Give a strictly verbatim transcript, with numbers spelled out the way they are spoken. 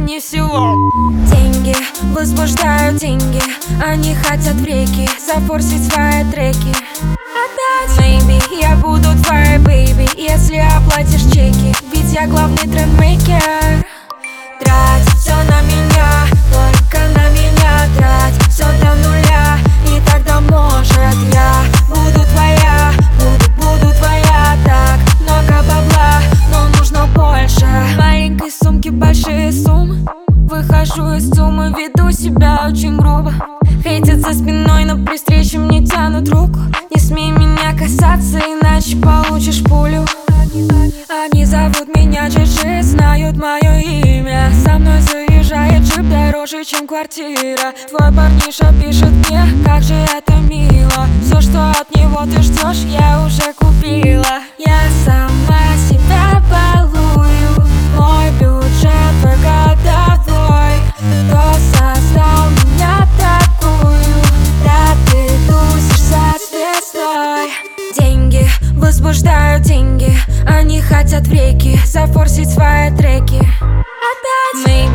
не всего. Деньги возбуждают, деньги, они хотят в реки зафорсить свои треки. Отдать, maybe, я буду твоей baby, если оплатишь чеки, ведь я главный трендмейкер. Трать все на меня, только на меня трать все до нуля, и тогда может я буду твоя, буду, буду твоя. Так много бабла, но нужно больше. В маленькой сумке большие суммы, выхожу из суммы, веду себя очень грубо. Хейтят за спиной, но при встрече мне тянут руку. Не смей меня касаться, иначе получишь пулю. Они зовут меня Джи-Джи, знают мое имя. Со мной заезжает джип дороже, чем квартира. Твой парниша пишет мне, как же это мило. Все, что от него ты ждешь, я уже купила. Я сама себя балую, мой бюджет твой годовой. Кто создал меня такую? Да ты тусишь со звездой. Деньги возбуждают, деньги, они хотят в реки зафорсить свои треки. Отдать, maybe,